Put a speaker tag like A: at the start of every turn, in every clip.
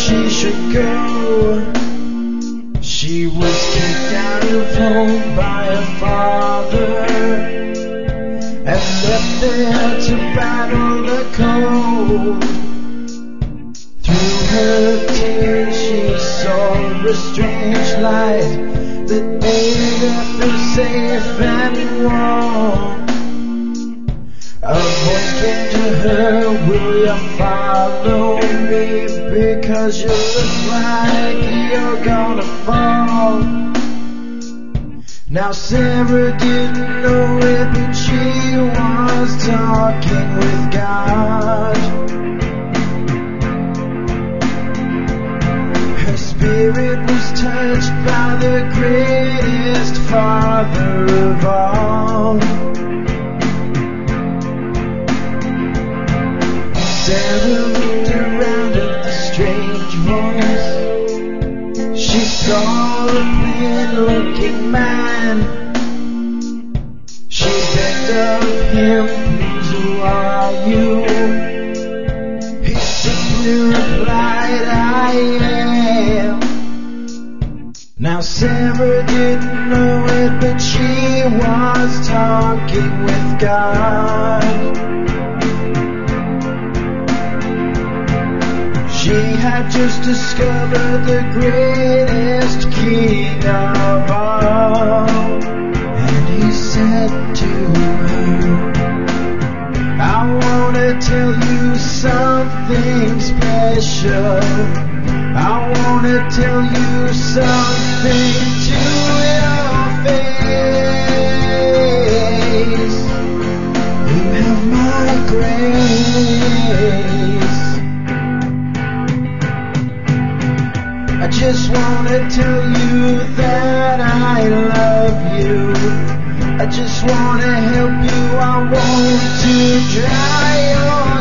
A: she should go. She was kicked out of home by her father and left there to battle the cold. Through her tears she saw a strange light that made her feel safe and warm. A voice came to her, will you follow me, because you look like you're gonna fall. Now Sarah didn't know it, but she was talking with God. Her spirit was touched by the greatest Father of all. Sarah looked around at the strange voice. She saw a plain-looking man. She begged of him, please, who are you? He simply replied, I am. Now Sarah didn't know it, but she was talking with God. She had just discovered the greatest king of all. And he said to her, I want to tell you something special. I want to tell you something to your face. You have my grace. I just want to tell you that I love you. I just want to help you. I want to dry your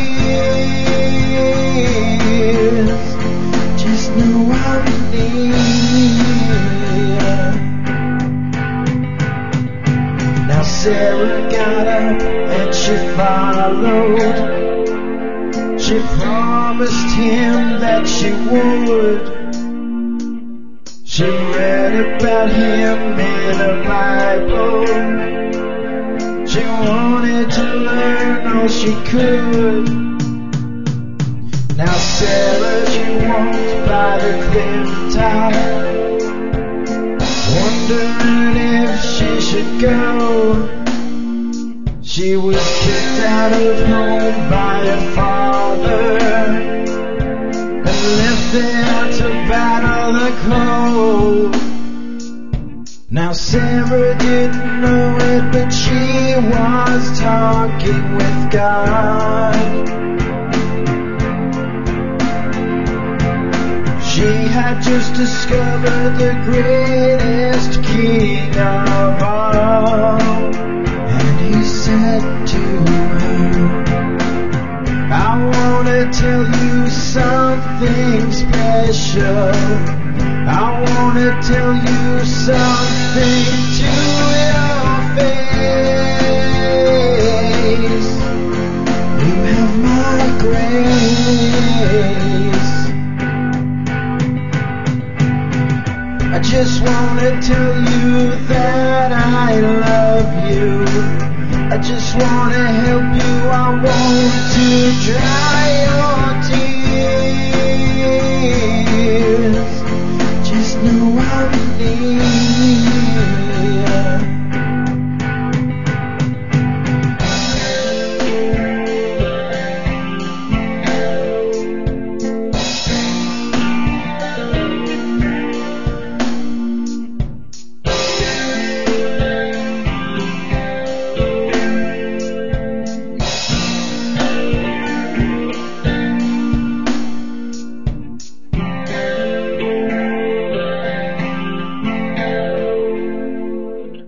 A: tears. Just know I'm near. Now Sarah got up and she followed. She promised him that she would. She read about him in the Bible. She wanted to learn all she could. Now Sarah, she walked by the cliff top, wondering if she should go. She was kicked out of home by her father and left there to battle the cold. Now Sarah didn't know it, but she was talking with God. She had just discovered the greatest king of all. And he said to her, I want to tell you something special. I want to tell you something